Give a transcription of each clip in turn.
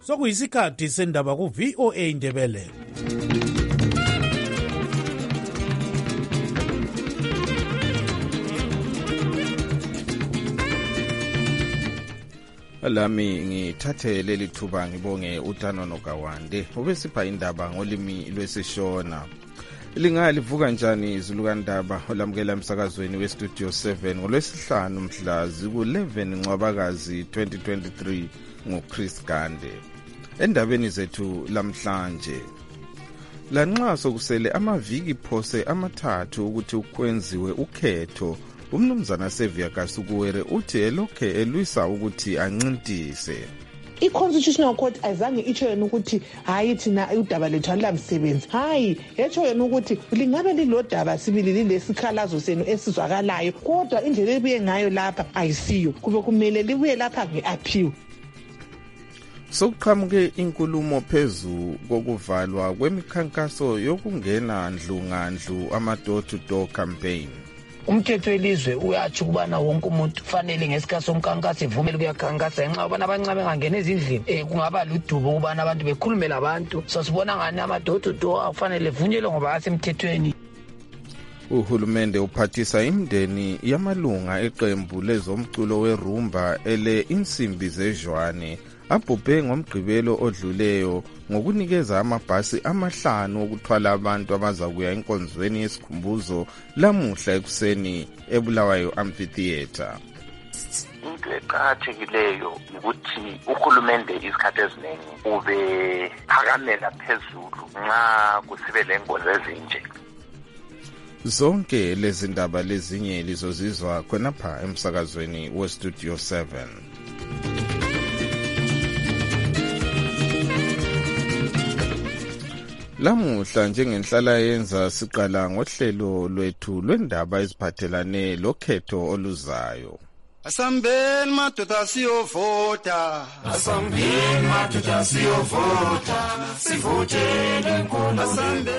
Sokuyisikhathi sendaba ku VOA Indebele. Lami ngithathe leli thuba ngibonge uTanono Kawande obesipha indaba ngolimi lwesishona. Lingalivuka njani izulukandaba olamukela emsakazweni weStudio 7 ngolwesihlanu mhla ziku-11 Ncwabakazi 2023 nguChris Gande. Endabeni zethu lamhlanje, lanxa sokusele amaviki phose amathathu ukuthi ukwenziwe ukhetho, umnumzana Sevia Kasukuwere uthi elokhe elwisa ukuthi ancintise. I-Constitutional Court azange itsho yena ukuthi hayi thina udaba lethu alulamsebenzi. Hayi, yetsho yena ukuthi lingabe lilodaba sibili lilesikhalazo senu esizwakalayo, kodwa indlela ebuye ngayo lapha ayisiyo. Kube kumele libuye lapha nge-appeal. Sokuqhamuke inkulumo phezu kokuvalwa kwemikhankaso yokungena ndlu ngandlu ama-door-to-door campaign. Umthetho welizwe uyatsho ukubana wonke umuntu fanele ngesikhathi somkhankaso evumele ukuyakhankasa ngenxa ubana abancane bengangena ezindlini kungaba ludubo ukubana abantu bekhulume labantu. So sibona ngani ama-door-to-door afanele vunyelwe ngoba asemthethweni. Uhulumende uphathisa imindeni yamalunga eqembu lezomculo werumba ele insimbi zejwane abhubhe ngomgqibelo odluleyo ngokunikeza amabhasi amahlanu okuthwala abantu abazakuya enkonzweni yesikhumbuzo lamuhla ekuseni eBulawayo Amphitheatre. Into eqakathekileyo ukuthi uhulumende isikhathi eziningi ube phakamela phezulu nxa kusibe lengozi ezinje. Zonke lezi ndaba lezinye lizozizwa khonapha emsakazweni weStudio 7. Lamuhla njengenhlala yenza siqala ngohlelo lwethu lwendaba eziphathelane lokhetho oluzayo. Asambeni madoda siyovota, asambeni madoda siyovota, sivotele iNkosi.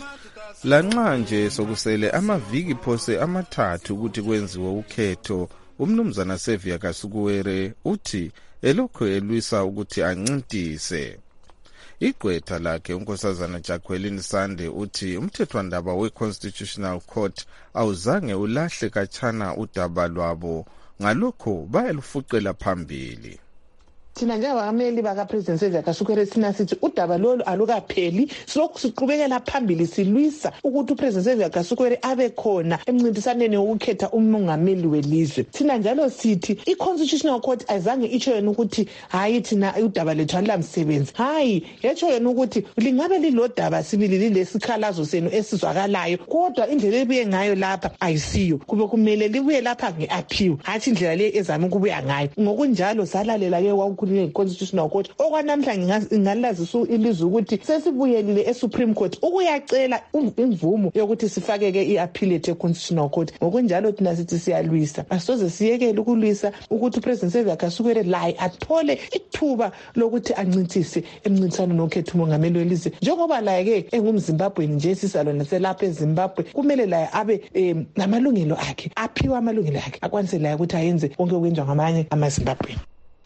Lanxa nje sokusele amaviki phose amathathu ukuthi kwenziwe ukhetho, umnumzana Sevia Kasukuwere uthi elokho elwisa ukuthi ancintise. Igqwetha lakhe unkosazana Jacqueline Sande uthi umthethwandaba we-Constitutional Court awuzange ulahle kachana udaba lwabo, ngalokho bayalufuqela phambili. Thina njengabameli bakaPresident Sevia Kasukuwere sina sithi udaba lolu alukapheli, siqhubekela phambili silwisa ukuthi uPresident Sevia Kasukuwere abe khona emncintisaneni wokukhetha umongameli welizwe. Thina njalo sithi i-Constitutional Court azange itsho yena ukuthi hayi thina udaba lethu alulamsebenzi. Hayi, yetsho yena ukuthi lingabe lilodaba sibili lilesikhalazo senu esizwakalayo, kodwa indlela ebuye ngayo lapha ayisiyo. Kube kumele libuye lapha nge-appeal, hathi indlela le ezama ukubuya ngayo. Ngokunjalo salalela ke Constitutional Court okwanamhla ngingalazisa ilizwe ukuthi sesibuyelile eSupreme Court ukuyacela imvumo yokuthi sifakeke iappealate eConstitutional Court. Ngokunjalo thina sithi siyalwisa, asoze siyekele ukulwisa ukuthi uPresident Sevia Kasukuwere laye athole ithuba lokuthi ancintise emncintiswaneni wokhetha umongameli welizwe. Njengoba laye ke engumZimbabwe nje sisalo naselapha eZimbabwe, kumele laye abe namalungelo akhe, aphiwe amalungelo akhe, akwanise laye ukuthi ayenze konke okwenziwa ngamanye amaZimbabwe.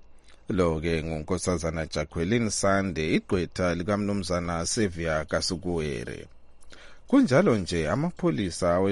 Lo-ke ngunkosazana Jacqueline Sande, igqwetha likamnumzana Sevia Kasukuwere. Kunjalo nje amapholisa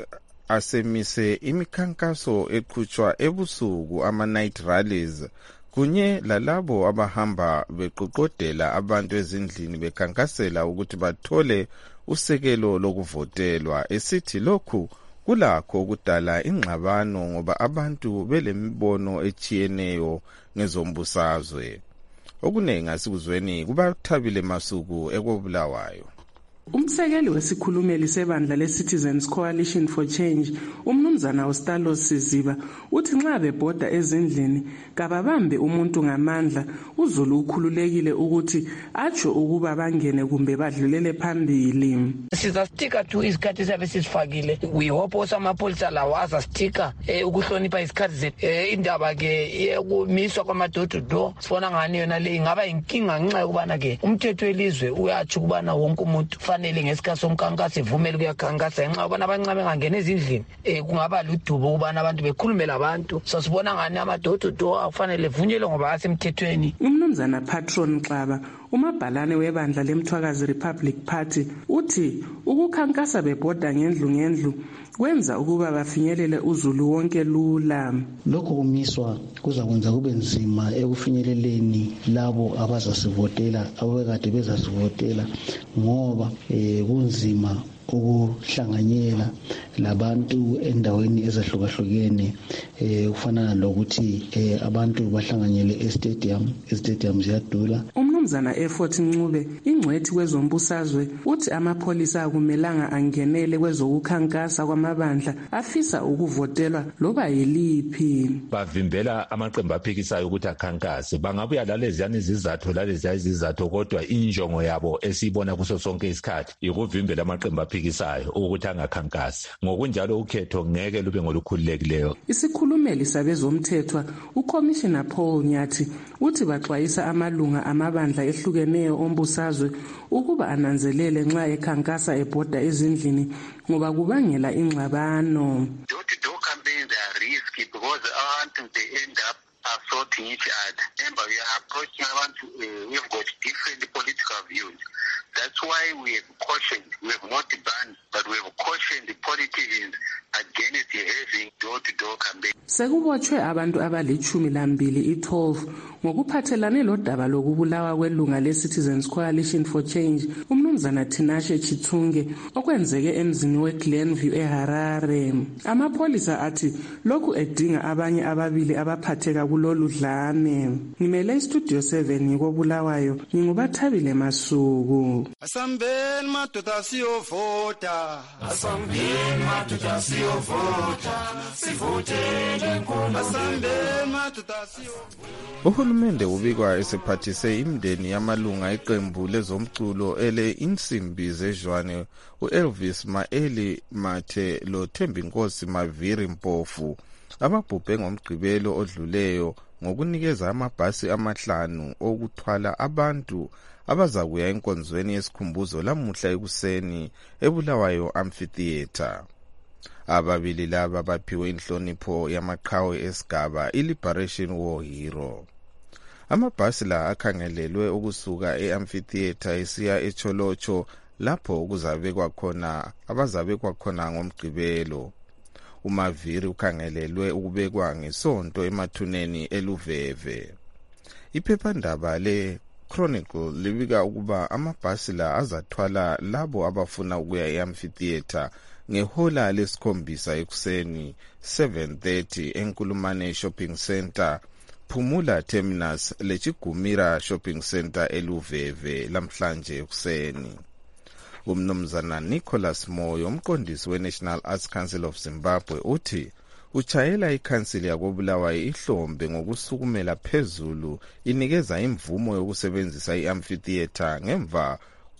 asemise imikhankaso eqhutshwa ebusuku ama-night rallies kunye lalabo abahamba beqoqodela abantu ezindlini bekhankasela ukuthi bathole usekelo lokuvotelwa, esithi lokhu kulakho ukudala ingxabano ngoba abantu belemibono echiyeneyo ngezombusazwe. Okuningi asikuzweni kubathabile Masuku ekobulawayo. Umsekeli wesikhulumeli sebandla le-Citizens Coalition for Change, umnumzana uStalos Siziba, uthi nxa bebhoda ezindlini kababambe umuntu ngamandla, uZulu ukhululekile ukuthi atsho ukuba bangene kumbe badlulele phambili. Sizastika tu isikhathi esabe sisifakile. We hope also amapholisa lawo azastika ukuhlonipha isikhathi zethu. Indaba ke ukumiswa kwama-door-to-door sifona ngani yona le ingaba inkinga ngenxa yokubana ke umthetho welizwe uyatsho ukubana wonke umuntu kufanele ngesikhathi somkhankaso ivumele ukuyakhankasa ngenxa yobana abancane bengangena ezindlini kungaba ludubo ukubana abantu bekhulume labantu sasibona ngani amadododo akufanele vunyelwe ngoba asemthethweni. Umnumzana Patron Xaba umabhalane webandla lemthwakazi Republic Party uthi ukukhankasa bebhoda ngendlu kwenza ukuba bafinyelele uzulu wonke lula. Lokho kumiswa kuzakwenza kube nzima ekufinyeleleni labo abazasivotela abekade bezasivotela ngoba kunzima ukuhlanganyela labantu endaweni ezahlukahlukene kufana lokuthi abantu bahlanganyele estadium ziyadula. Umnumzana Effort Ncube ingcwethi kwezombusazwe uthi amapholisa akumelanga angenele kwezokukhankasa kwamabandla afisa ukuvotelwa loba yiliphi. Bavimbela amaqembu aphikisayo ukuthi akhankase bangabuya laleziyana izizathu kodwa injongo yabo esiyibona kuso sonke isikhathi ikuvimbela amaqembu aphikisayo ukuthi angakhankasi. Ngokunjalo ukhetho ngeke lube ngolukhululekileyo. Isikhulumeli sabezomthethwa uCommissioner Paul Nyathi uthi baxwayisa amalunga amabandla ehlukeneyo ombusazwe ukuba ananzelele nxa ekhankasa ebhoda ezindlini ngoba kubangela ingxabano. Door-to-door campaigns are risky because abantu they end up assaulting each other. Remember, we are approaching abantu, we've got different political views. That's why we have cautioned, we have not banned, but we have cautioned the politicians against having door-to-door campaigns. Sekubotshwe abantu abali-12 12 ngokuphathelane lodaba lokubulawa kwelunga le-Citizens Coalition for Change umnumzana Tinashe Chithunge okwenzeke emzini weGlenview eHarare. Amapholisa athi lokhu edinga abanye ababili abaphatheka kulolu dlame. Ngimele iStudio 7 ngikobulawayo ngingubathabile Masuku. Asambeni madoda siyovota. Asambeni madoda siyovota. Sivotele inkulu. Asambeni madoda siyovota. Uhulumende ubikwa esephathise imndeni yamalunga eqembu lezomculo ele insimbi zejwane uElvis Maeli Mathe lo Thembinkosi Maviri Mpofu ababhubhe ngomgqibelo odluleyo ngokunikeza amabhasi amahlanu okuthwala abantu abazakuya enkonzweni yesikhumbuzo lamuhla ekuseni eBulawayo Amphitheatre. Ababili laba baphiwe inhlonipho yamaqhawe esigaba iLiberation War Hero. Amabhasi la akhangelelwe ukusuka eAmphitheatre esiya eCholocho lapho kuzabekwa khona abazabekwa khona ngomgqibelo. uMaviri ukhangelelwe ukubekwa ngesonto emathuneni eLuveve. Iphephandaba le-Chronicle libika ukuba amabhasi la azathwala labo abafuna ukuya eAmphitheatre ngehola lesikhombisa ekuseni 7:30 eNkulumane Shopping Center, Phumula Terminus leChigumira Shopping Center eLuveve lamhlanje ekuseni. Umnumzana Nicholas Moyo umqondisi weNational Arts Council of Zimbabwe uthi uchayela ikhansili yakobulawayo ihlombe ngokusukumela phezulu inikeza imvumo yokusebenzisa iAmphitheatre ngemva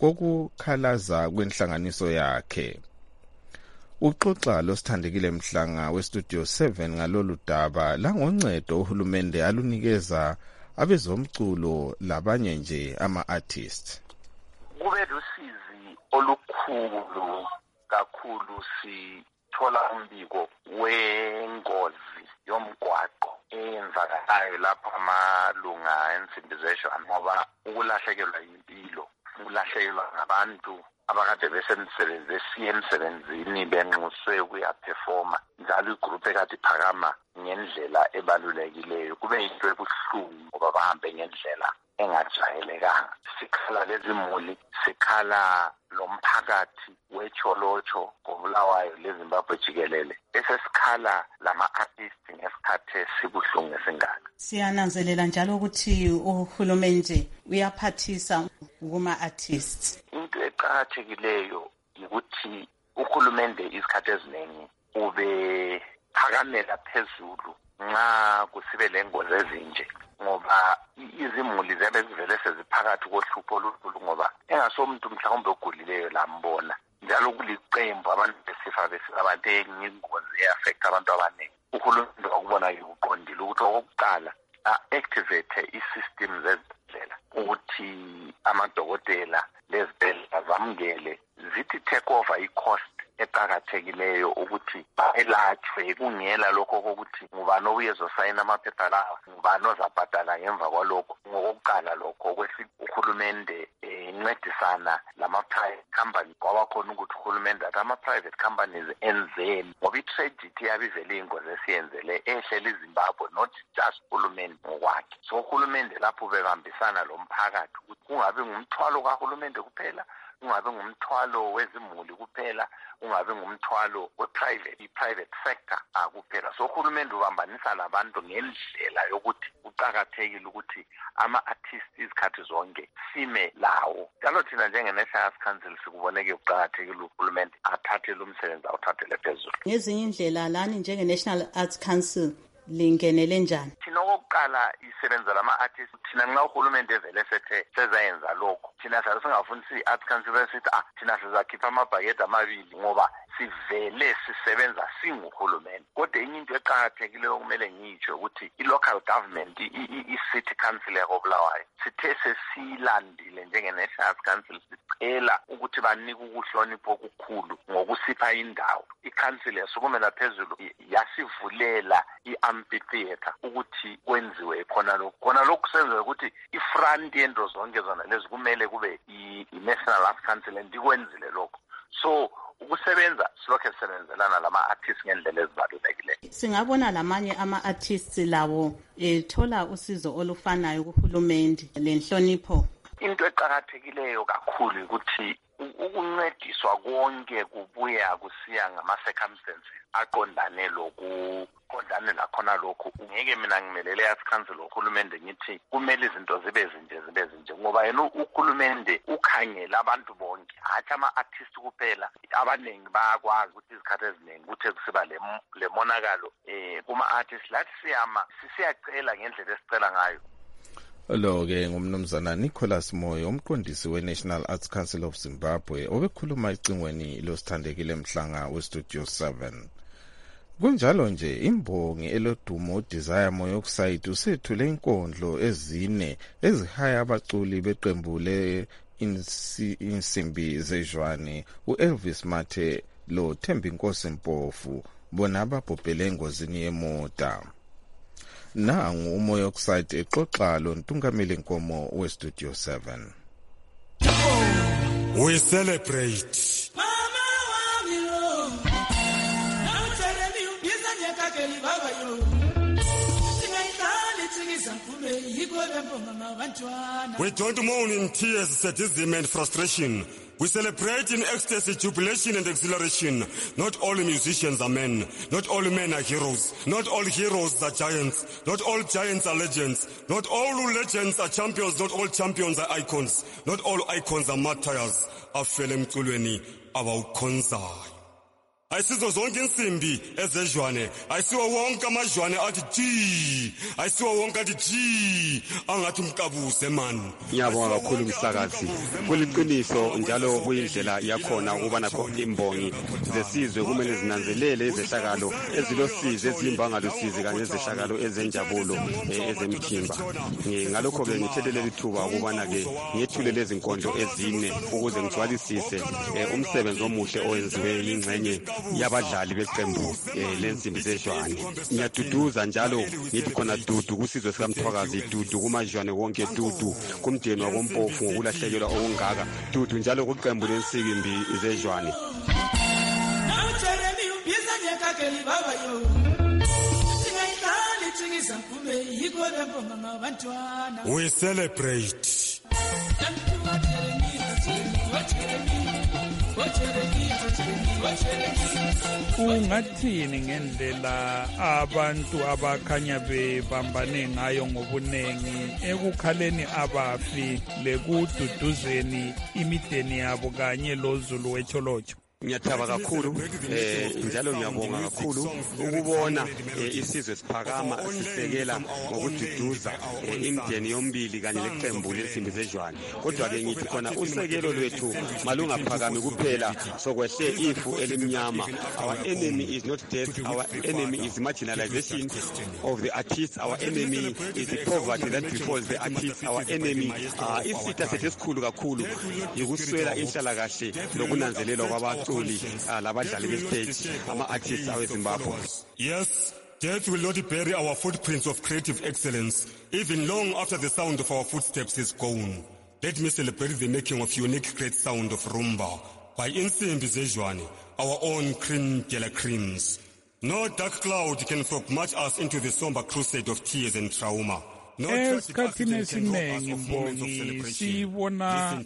kokukhalaza kwenhlanganiso yakhe. Uxoxa losithandekile Mhlanga weStudio 7 ngalolu daba langoncedo uhulumende alunikeza abezomculo labanye nje ama-artists. Kube lusizi olukhulu kakhulu sithola umbiko wengozi yomgwaqo eyenzakalayo lapha amalunga ensimbi zejwane ngoba ukulahlekelwa yimpilo, ukulahlekelwa ngabantu abakade besiya emsebenzini benxuswe ukuyaphefoma njalo igroup ekade iphakama ngendlela ebalulekileyo kube yinto ebuhlungu ngoba bahambe ngendlela engajayelekanga. Sikhala lezimuli, sikhala lomphakathi weCholocho ngobulawayo leZimbabwe jikelele esesikhala lama-artists ngesikhathi sibuhlungu esingaka. Siyananzelela njalo ukuthi uhulumende uyaphathisa kuma-artists. Into eqakathekileyo ukuthi uhulumende isikhathi eziningi ube phakamela phezulu nxa kusibe lengozi ezinje ngoba izimuli ziyabe zivele seziphakathi kohlupho olukhulu ngoba engasomuntu mhlawumbe ogulileyo lambona njalo kuliqembu abantu besifa abantu engingozi eaffect abantu abaningi. Uhulumende wakubona ukuqondile ukuthi okokuqala activate i-system zezindlela ukuthi amadokotela lezibhedlela zamukele zithi take over i-cost eqakathekileyo ukuthi bayelatshwe kungela lokho kokuthi ngubani oyezosayina amaphepha lawa ngubani ozabhadala ngemva kwalokho. Ngokokuqala lokho kwesibili uhulumende incedisana lama-private company kwaba khona ukuthi uhulumende athi ama-private companies enzeni ngoba i-tragedy yabivele ingozi esiyenzele ehlela iZimbabwe not just uhulumende ngokwakhe. So uhulumende lapho bekambisana lo mphakathi ukuthi kungabe ngumthwalo kahulumende kuphela, ungabe ngumthwalo wezimuli kuphela, ungabe ngumthwalo i-private sector kuphela. So uhulumende ubambanisa labantu ngendlela yokuthi uqakathekile ukuthi ama-artists izikhathi zonke sime lawo. Njalo thina njenge-National Arts Council sikuboneke kuqakathekile uhulumende athathele umsebenzi awuthathele phezulu. Ngezinye indlela lani njenge-National Arts Council lingenele njani? Thina okokuqala isebenza lama-artists thina nxa uhulumende evele sethe sezayenza lokho thina sale singafundisi i-Arts Council sithi thina sizakhipha amabhakede amabili ngoba sivele sisebenza singuhulumende. Kodwa enye into eqakathekileyo okumele ngiyitsho ukuthi i-local government i-city council yakobulawayo sithe sesilandile njenge-National Arts Council sicela ukuthi banike ukuhlonipha okukhulu ngokusipha indawo. I-council yasukumela phezulu yasivulela i-amphitheater ukuthi kwenziwe khona lokhu senziwe ukuthi ifront yento zonke zona lezi kumele kube i-National Arts Council ndikwenzile lokho. So ukusebenza silokho sisebenzelana lama-artists ngendlela ezibalulekileyo. Singabona lamanye ama-artists lawo ethola usizo olufanayo kuhulumende lenhlonipho. Into eqakathekileyo kakhulu ukuthi ukuncediswa konke kubuya kusiya ngama-circumstances aqondane lakhona lokhu. Ngeke mina ngimelele Arts Council ohulumende ngithi kumele izinto zibe zinje ngoba yena uhulumende ukhangela abantu bonke hathi ama-artists kuphela. Abaningi bayakwazi ukuthi izikhathi eziningi kuthe kusiba le monakalo kuma-artists lathi siyacela ngendlela esicela ngayo. Lo-ke ngumnumzana Nicholas Moyo, umqondisi we-National Arts Council of Zimbabwe, obekhuluma ecingweni losithandekile Mhlanga weStudio 7. Kunjalo nje imbongi elodumo Desire Moyoxide usethule inkondlo ezine ezihaya abaculi beqembu le-insimbi zejwane u-Elvis Mathe lo Thembinkosi Mpofu bona ababhubhele engozini yemota. Nangu uMoyoxide exoxa lo Ntungameli Nkomo weStudio 7. We celebrate. Mama wami lo. Nawuthele ubhiza nyakakeli baba yo. Singayihlali thikisa kume yikho bempoma mabantwana. We don't mourn in tears, sadism and frustration. We celebrate in ecstasy, jubilation and exhilaration. Not all musicians are men. Not all men are heroes. Not all heroes are giants. Not all giants are legends. Not all legends are champions. Not all champions are icons. Not all icons are martyrs. Afele emculweni abawukhonzayo. Ayisizo zonke insimbi ezejwane, ayisiwo wonke amajwane athi ji, ayisiwo wonke athi ji, angathi umkabuse man. Ngiyabonga kakhulu umsakazi. Kuliqiniso njalo kuyindlela yakhona ukuba nakho imbongi zesizwe kumele zinanzelele izehlakalo ezilosizi ezimbanga losizi kanye nezehlakalo ezenjabulo ezemthimba. Ngalokho ke ngithelele ithuba ukubana ke ngethule lezi inkondlo ezine ukuze ngigcwalisise umsebenzi omuhle owenziwe yingxenye yabadlali beqembu lensimbi zejwane. Ngiyaduduza njalo ngithi khona dudu kusizwe sikamthwakazi, dudu kumajwane wonke, dudu kumdeni wakompofu ngokulahlekelwa okungaka, dudu njalo kuqembu lensimbi zejwane. Nawuthele ubhiza nyakakeli baba yo. Singayihlali thikisa kume yikho bempoma mabantwana. We celebrate. Ungathini ngendlela abantu abakhanya bebambane ngayo ngobunengi ekukhaleni abafi lekududuzeni imideni yabo kanye lozulu wecholocho? Ngiyathaba kakhulu njalo ngiyabonga kakhulu ukubona isizwe siphakama sisekela ngokududuza imideni yombili kanye leqembu lezinsimbi zejwane. Kodwa ke ngithi khona usekelo lwethu malungaphakami kuphela sokwehle ifu elimnyama. Our enemy is not death, our enemy is marginalization of the artists, our enemy is the poverty that befalls the artists, our enemy isitha sethu esikhulu kakhulu yikuswela inhlalakahle lokunanzelelwa kwabaculi labadlali bestage ama-artists aweZimbabwe. Yes, death will not bury our footprints of creative excellence even long after the sound of our footsteps is gone. Let me celebrate the making of unique great sound of rumba by Insimbi Zejwane, our own cream de la creams. No dark cloud can march us into the somber crusade of tears and trauma. Esikhathini esiningi Mbongi sibona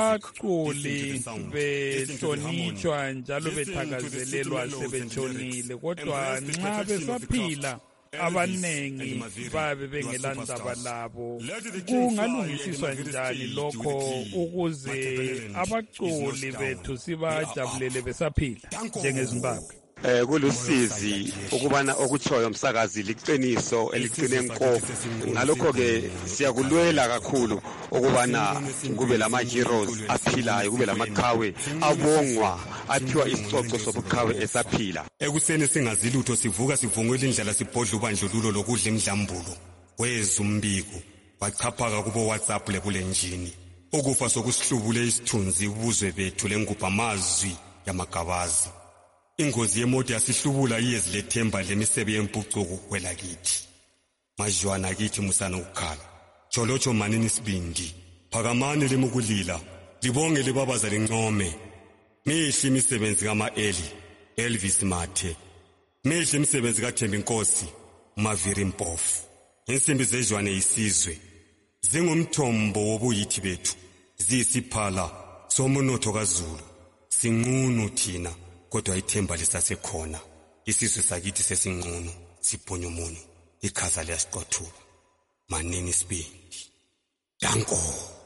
abaculi behlonitshwa njalo bethakazelelwa sebetshonile, kodwa nxa besaphila abanengi babe bengela ndaba labo. Kungalungisiswa njani lokho ukuze abaculi bethu sibajabulele besaphila njengeZimbabwe? Kulusizi ukubana okutshoyo umsakazi liqiniso eliqine nko. Ngalokho ke siyakulwela kakhulu ukubana kube lama heroes aphilayo, kube lamaqhawe abongwa aphiwa isicoco sobuqhawe esaphila. Ekuseni singazilutho sivuka sivungela indlela sibhodla ubandlululo lokudla imidlambulo. Wezumbiko bachaphaka kubo WhatsApp lebulenjini. Ukufa sokusihlubule isithunzi ubuzwe bethu lengubha amazwi yamagabazi. Ingozi yemoto yasihlubula iyezi lethemba lemisebe yempucuko kwela kithi. Majwana kithi musana ukukhala. Jolocho manini sibindi. Phakamani limukulila. Libonge libabaza lincome. Mihle imisebenzi kama-Eli, Elvis Mathe. Mihle imisebenzi kaThembi Nkosi, Maviri Mpofu. Insimbi zejwane isizwe. Zingumthombo wobuyithi bethu. Ziyisiphala somunotho kaZulu. Sinqunu thina. Kodwa ithemba lisasekhona. Isizwe sakithi sesinqunu sibhonya umunyu. Ikhaza liyasiqothula. Manini sibindi. Danko.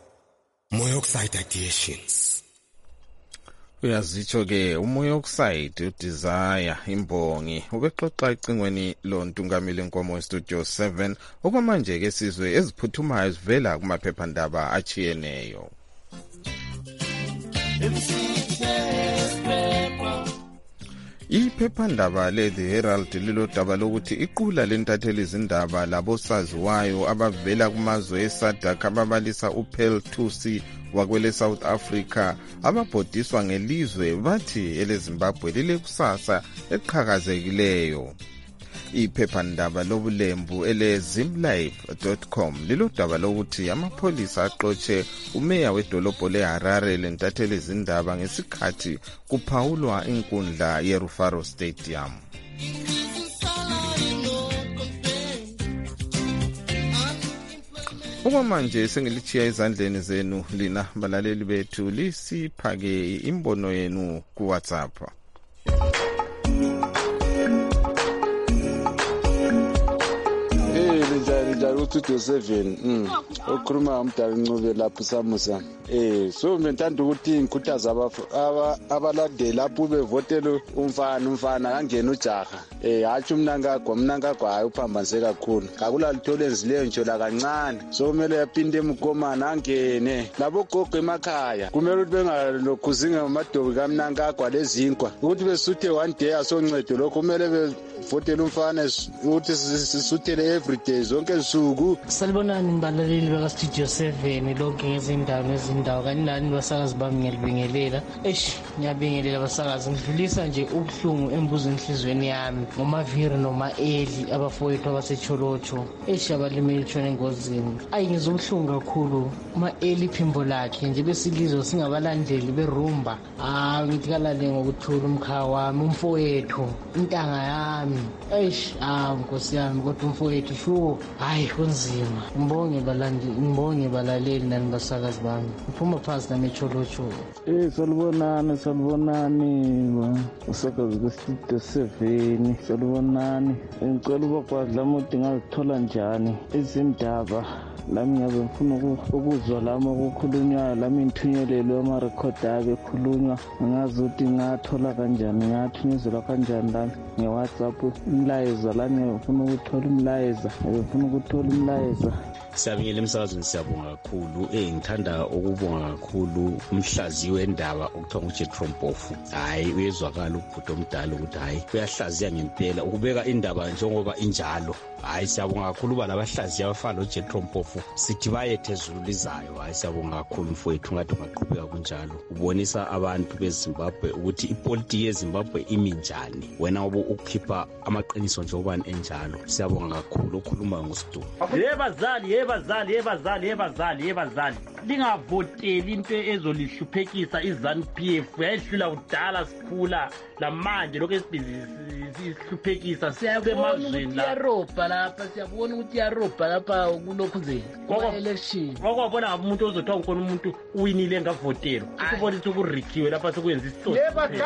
Monoxide additions. Uyazitsho ke umonoxide uDesire Imbongi ubexoxa icingweni lontungameli Nkomo weStudio 7 okwamanje ke sizwe eziphuthumayo zivela kumaphephandaba achiyeneyo. Iphephandaba le-The Herald lilodaba lokuthi iqula lentatheli izindaba labosaziwayo abavela kumazwe eSADC ababalisa uPearl Thusi wakwele South Africa ababhodiswa ngelizwe bathi eleZimbabwe lilekusasa eqhakazekileyo. Iphephandaba lobulembu ele-zimlife.com lilodaba lokuthi amapholisa aqotshe umeya wedolobho leHarare lentatheli izindaba ngesikhathi kuphawulwa inkundla yeRufaro Stadium. Okwamanje sengilichiya ezandleni zenu lina balaleli bethu, lisiphake imbono yenu ku WhatsApp. Studio 7 okhuluma umdala Ncube lapho Samusa. So ngithanda ukuthi ngikhuthaza abalandeli lapho bevotela umfana kangena ujaha. Hathi umnankagwa hayi uphambanise kakhulu. Akula litho lenzileyo nje la kancane. So kumele yaphinde emkomana angene. Labo gogo emakhaya kumele ukuthi bengalokhuzinga amadobi kamnankagwa lezinkwa. Ukuthi besuthe one day asoncedo lokho kumele bevotela umfana ukuthi sisuthele every day zonke insuku. Salibonani mbalaleli baka Studio 7 lonke ngezindawo kanye nani basakazi bami ngiyalibingelela. Ngiyabingelela basakazi, ngidlulisa nje ubuhlungu embuzweni enhlizweni yami ngoMaviri noMaeli abafowethu abasecholocho abalimele tshona engozini. Ngizobuhlungu kakhulu uMaeli iphimbo lakhe nje besilizwe singabalandeli berumba. Ngithi kalale ngokuthula umkhaya wami umfowethu intanga yami. Nkosi yami kodwa umfowethu sho kunzima. Ngibonge balaleli nani basakazi bami. Uphuma phansi nami echolocho. Salibonani basakazi beStudio 7. Salibonani. Ngicela ukwazi lamuthi ngazithola njani izindaba lami ngabe ngifuna ukuzwa lami okukhulunywayo, lami ngithunyelelwe amarekhodi abe ekhulunywa, ngazi ukuthi ngathola kanjani, ngathunyezela kanjani lami nge-WhatsApp umlayezo, lami ngifuna ukuthola umlayezo. Siyabingelela emsakazweni, siyabonga kakhulu. Ngithanda ukubonga kakhulu umhlaziyi wendaba okuthiwa nguJethro Mpofu. Hayi, uyezwakala ubhuti omdala ukuthi hayi uyahlaziya ngempela ukubeka indaba njengoba injalo. Hayi, siyabonga kakhulu uba labahlaziyi abafana noJethro Mpofu sithi bayethe ezulu lizayo. Hayi, siyabonga kakhulu mfowethu, ngathi ungaqhubeka kunjalo. Ubonisa abantu beZimbabwe ukuthi ipolitiki yeZimbabwe imi njani, wena ngoba ukukhipha amaqiniso njengobani enjalo. Siyabonga kakhulu okhuluma nguSidu. Yebazali lingavoteli into ezolihluphekisa iZANU-PF. Yayihlula kudala sikhula, lamanje lokho esihluphekisa sisemazweni la. Siyabona ukuthi yarobha lapha kulokhu nje election. Ngokwabona umuntu ozothiwa ukhona umuntu uwinile ngavotelwa. Ukubonisa ukurikhiwe lapha sokwenza isitoti.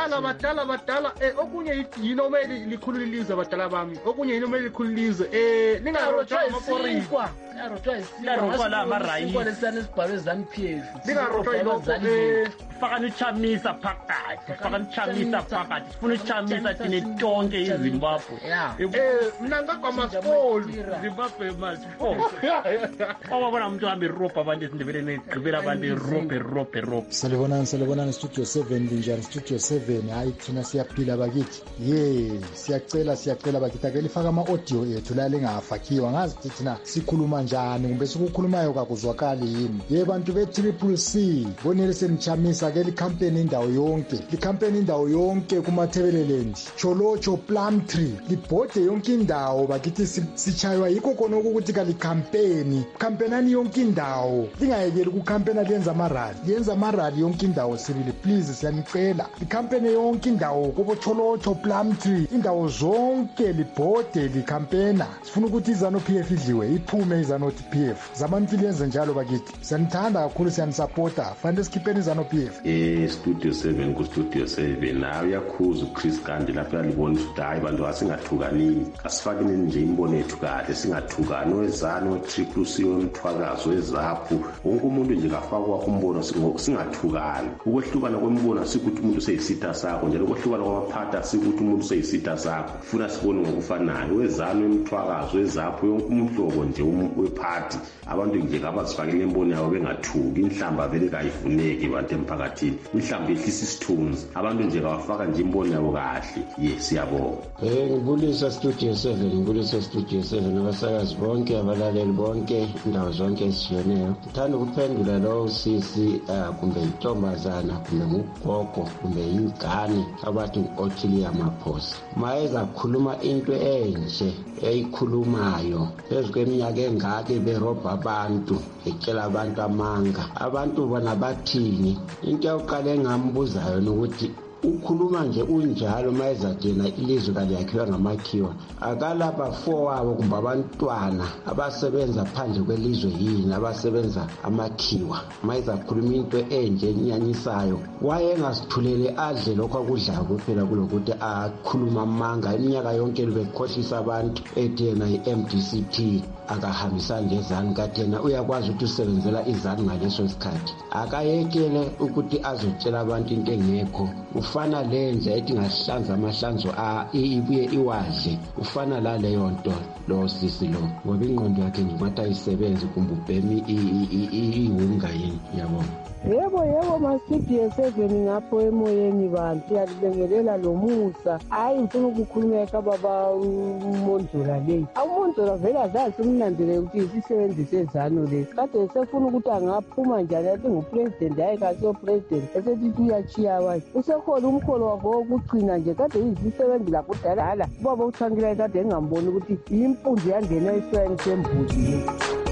Badala okunye yini omele likhululilizwe badala bami. Okunye yini omele likhululilizwe lingarotshwa amaporika. Lingarotshwa la amarayi. Kwalesana sibhalwe ZANU-PF. Lingarotshwa ilokho fakana uchamisa phakathi. Sifuna uchamisa thine tonke iZimbabwe. Mina ngagama sport Zimbabwe must fall. Wabona umuntu hambe ropa abantu esindebele negqibela abantu rope. Salibonani Studio 7 linjani Studio 7. Hayi thina siyaphila bakithi. Siyacela bakithi ake lifaka ama-audio ethu la lingafakiwa. Ngazi ukuthi thina sikhuluma njani kumbe sikukhulumayo kakuzwakali yini. Bantu be-CCC bonele senichamisa ke likhampeni indawo yonke kumathebeleland Cholocho Plumtree libhode yonke indawo bakithi sichaywa yikho khona ukuthi kampenani yonke indawo lingayekeli ukukhampena lenza amarali yonke indawo sibili please siyanicela likhampeni yonke indawo kubo Cholocho Plumtree zonke libhode likhampena sifuna ukuthi iZANU-PF idliwe iphume iZANU-PF zabantu lenze njalo bakithi siyanithanda kakhulu siyanisupporta fanele sikhipheni iZANU-PF. Studio 7 ku Studio 7 nawe uyakhuza uChris Gandhi lapha yalibona ukuthi hayi bantu asingathukani asifake nje imbono yethu kahle singathukani wezanu Triple C wemthwakazo wezaphu wonke umuntu nje kafakwa umbono singathukani ukwehlukana kwembono sikuthi umuntu useyisita sakho njalo ukwehlukana kwamaphatha sikuthi umuntu useyisita sakho funa sibone ngokufanayo wezanu wemthwakazo wezaphu yonke umhlobo nje wephathi abantu nje abazifakile imbono yabo bengathuki inhlamba vele kayifuneki bantu emphakathini inhlamba ehlisa isithunzi abantu nje bafaka nje imbono yabo kahle siyabonga. Ngibulisa Studio 7 abasakazi bonke abalaleli bonke indawo zonke ezishiyeneyo. Ngithanda ukuphendula lo sisi kumbe intombazana kumbe ngugogo kumbe ingane abathi Othilia Maphosa mayeza khuluma into enje eyikhulumayo phezu kweminyaka engake berobha abantu etshela abantu amanga abantu bona bathini. Into yokuqala engambuzayo nokuthi ukhuluma nje unjalo mayezadena ilizwe kaliyakhiwa ngamakhiwa akalapha wabo kumbe abantwana abasebenza phandle kwelizwe yini abasebenza amakhiwa mayezakhuluma into enje enyanyisayo wayengasithulele adle lokho akudlayo kuphela kulokuthi akhuluma amanga iminyaka yonke libekhohlisa abantu ethi yena i-MDCT akahambisani lezanu kathena uyakwazi ukuthi usebenzela izanu ngaleso sikhathi akayekele ukuthi azotshela abantu into engekho ufana lenze ethi ngahlanza amahlanzo ibuye iwadle ufana la leyo nto lo sisi lo ngoba ingqondo yakhe ngimathi ayisebenzi kumbe ubhemi iwunga yini yabona. Yebo ma-Studio 7 ngapho emoyeni bantu siyalibengelela lo musa hayi ngifuna ukukhulumeka baba uMondlola leyi uMondlola vele azazi umnandile ukuthi isisebenzi sezanu lesi kade sefuna ukuthi angaphuma njani athi ngupresident hayi kasiyo president esethi uyachiya abantu usekhona umkholo wakho wokugcina nje kade izisebenzi lakudala ubaba uThangila kade engamboni ukuthi impunzi yangena esiyani sembuzi.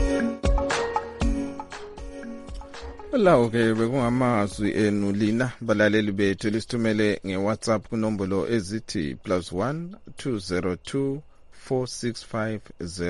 Lawo ke bekungamazwi enu lina balaleli bethu lisithumele ngeWhatsApp kunombolo ezithi +1 202 465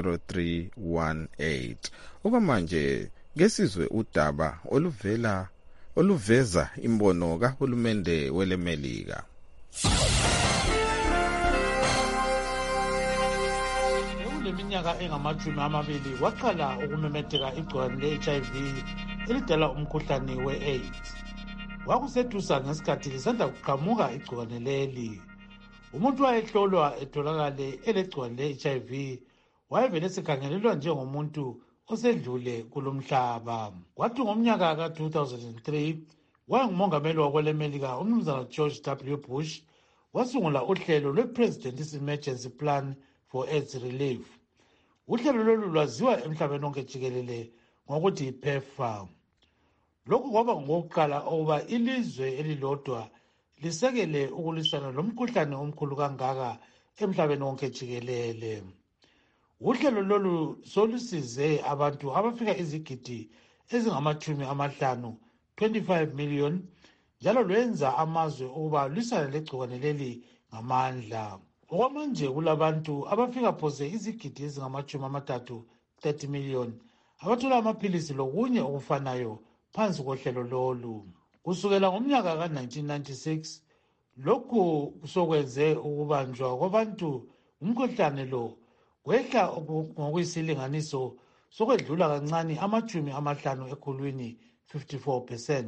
0318. Okwamanje ngesizwe udaba oluveza imbono kahulumende weleMelika. Kuleminyaka iminyaka engama-20 waqala ukumemetheka igcikwane le-HIV elidala umkhuhlane we-AIDS. Kwakusedusa ngesikhathi lisanda kuqhamuka igcikwane leli. Umuntu wayehlolwa etholakale elegcikwane le-HIV wayevele esekhangelelwa njengomuntu osedlule kulomhlaba. Kwathi ngomnyaka ka-2003 wayengumongameli wakwelemelika umnumzana George W. Bush wasungula uhlelo lwe-President's Emergency Plan for AIDS Relief. Uhlelo lolu lwaziwa emhlabeni wonke jikelele ngokuthi yi-PEPFAR. Lokhu kwaba ngokuqala ukuba ilizwe elilodwa lisekele ukulwisana lomkhuhlane omkhulu kangaka emhlabeni wonke jikelele. Uhlelo lolu solusize abantu abafika izigidi ezingama-50, 25 million, njalo lwenza amazwe ukuba lwisana legcikwane leli ngamandla. Okwamanje kulabantu abafika phose izigidi ezingama-30, 30 million, abathola amaphilisi lokunye okufanayo phansi kohlelo lolu. Kusukela ngomnyaka ka-1996 lokhu sokwenze ukubanjwa kwabantu umkhuhlane lo kwehla ngokuyisilinganiso sokwedlula kancane 50 ekhulwini, 54%.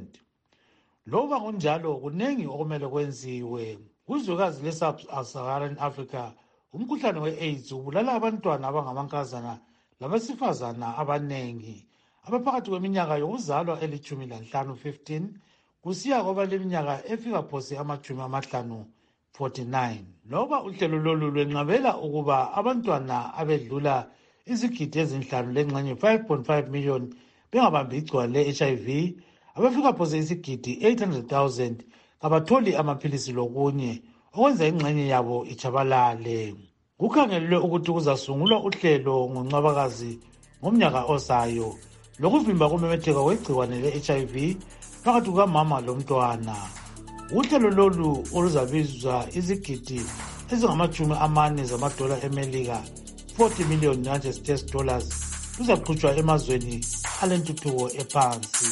Loba kunjalo kunengi okumele kwenziwe. Kuzwekazi le-Sub-Saharan Africa umkhuhlane we-AIDS ubulala abantwana abangamankazana labesifazana abanengi abaphakathi kweminyaka yokuzalwa eli-15, 15, kusiya kwabaleminyaka efika phose 50, 49. Loba uhlelo lolu lwenqabela ukuba abantwana abedlula izigidi ezinhlanu lengxenye 5.5 million bengabambi igcikwane le-HIV, abafika phose isigidi 800,000 kabatholi amaphilisi lokunye okwenza ingxenye yabo ichabalale. Kukhangelelwe ukuthi kuzasungulwa uhlelo ngoNcwabakazi ngomnyaka ozayo lokuvimba kumemetheka kwegcikwane le-HIV phakathi kukamama lomntwana. Uhlelo lolu oluzabizwa izigidi ezingama-40 zamadola emelika, 40 million United States dollars, luzaqhutshwa emazweni alentuthuko ephansi.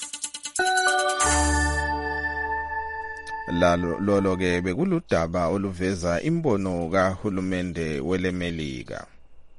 Lolo ke bekuludaba oluveza imbono kahulumende welemelika.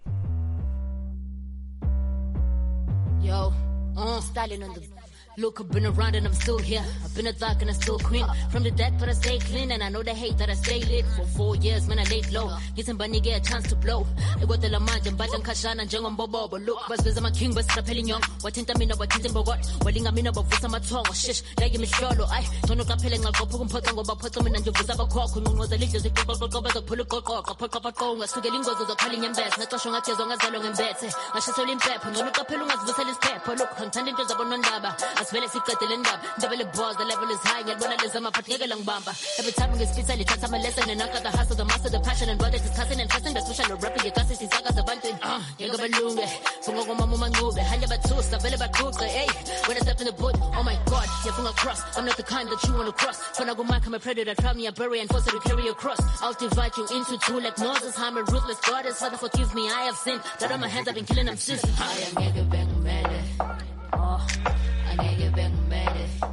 Yo, styling on the look, I've been around and I'm still here. I've been a thug and I'm still queen. From the deck, but I stay clean. And I know they hate that I stay lit. For 4 years, man, I laid low. Getting bunny, get a chance to blow. I got the Lamaj and Bajan Kashana and Jangon Bobo. But look, Bas my king, but Strapping young. What in Tamina, what in Bogot. Welling a mina, but for some tongue. Shish, like me shallow. I don't know Capelling. I'll go put on Potango, but put them in and you was a cock. Who knows the leaders, the people go back, pull a cock, a pull up a cone. So getting goes to the calling and best. Not showing as long as I long and bed. I should tell him pep. No look up, as the cell is pep. Look, contending to the Bonandaba. As well as he cut the double balls, the level is high, and when I listen, I'm a long bamba. Every time we speak, I tell my lesson, and I got the hustle, the master, the passion, and brother discussing and trusting the social rapping, your classes, his sagas, the bunting. You're going to lose it. So go on, Mama Move, Hanya Batus, the Villa Batuk, hey. When I step in the boot, oh my god, you're from across. I'm not the kind that you want to cross. When I go back, I'm a predator, try me, I bury and force to carry across. I'll divide you into two like Moses, I'm a ruthless goddess. Father, forgive me, I have sinned. That on my hands, I've been killing them since. I am mega bang mad. Oh, I nigga bang mad.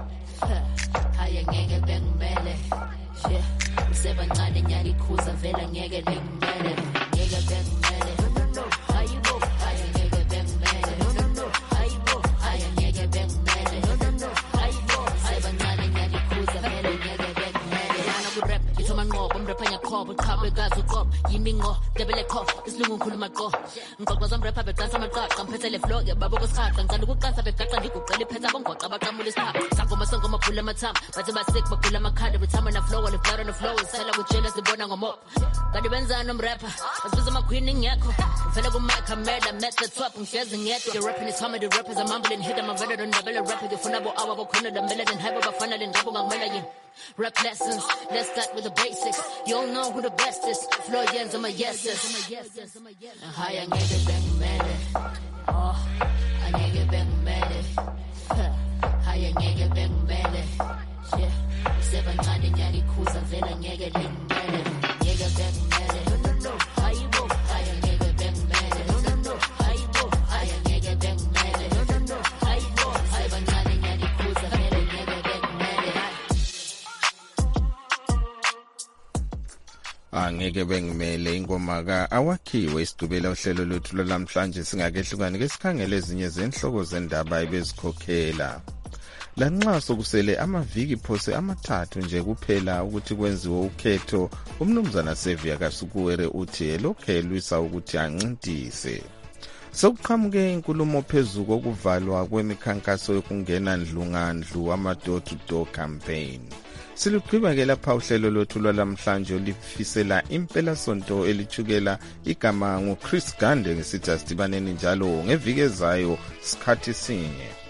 Haya ngeke bengibele she usebancane nyali khuza vela ngeke bengibele ngeke bengibele no hayibo haya ngeke bengibele no hayibo haya ngeke bengibele no hayibo usebancane nyali khuza vela ngeke bengibele yana ku rap ithoma ngoba umrapanya khobo chabe gazi uqobo yimingo debele kho isilungu ngikhuluma qo ngixoxa zomrapha beqasa amaqaqa ngiphethe le flow yababo kusihaqa ngicela ukuqasa begaqa ngiguqela iphetha bongoqa baqamula isihaba sangoma sangoma phula amathamba bathi basick baphula amakhanda bethama na flow and blood on the flow sela kujela sibona ngomobo kanti benzani umrapper basibiza ama queen ngekho vele ku mic amela met the top ngiyeza ngedwa the rapping is comedy rappers I'm mumbling hit I'm a better than double rapper ngifuna bo awa bokhona the melody and hype bafana le ndabo ngamela yini rap lessons let's start with the basics you all know who the best is flow yens I'm a yeses higher ngeke bengimele oh angeke bengimele higher ngeke bengimele yeah sebancane nyali khuza vela ngeke lengimele ngeke bengimele no hayibo higher ngeke bengimele no hayibo higher ngeke bengimele no hayibo sebancane nyali khuza vela ngeke bengimele angeke bengimele ingoma ka-awakhiwe isidubela uhlelo lwethu lwalamhlanje singakehlukani ke sikhangele ezinye zenhloko zendaba ebezikhokhela. Lanxa sokusele amaviki phose amathathu nje kuphela ukuthi kwenziwe ukhetho, umnumzana Sevia Kasukuwere uthi lokhelwisa ukuthi ancintise. Sokuqhamuke inkulumo phezulu kokuvalwa kwemikhankaso yokungena ndlungandlu ama-door-to-door campaign. Silugqiba ke lapha uhlelo lwethu lwalamhlanje olifisela impela sonto elithukela igama nguChris Gande ngesithi asidibaneni njalo ngeviki ezayo sikhathi sinye.